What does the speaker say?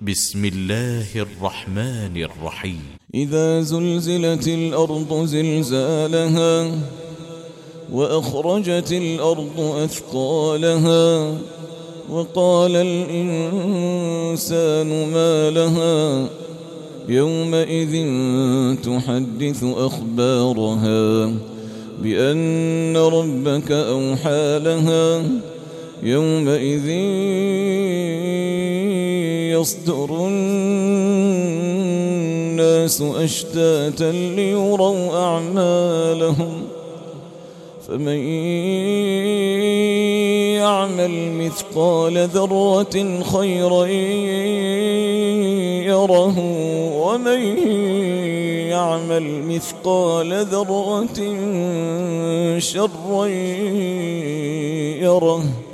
بسم الله الرحمن الرحيم. إذا زلزلت الأرض زلزالها وأخرجت الأرض أثقالها وقال الإنسان ما لها يومئذ تحدث أخبارها بأن ربك أوحى لها يومئذ يصدر الناس أشتاتا ليروا أعمالهم فمن يعمل مثقال ذرة خيرا يره ومن يعمل مثقال ذرة شرا يره.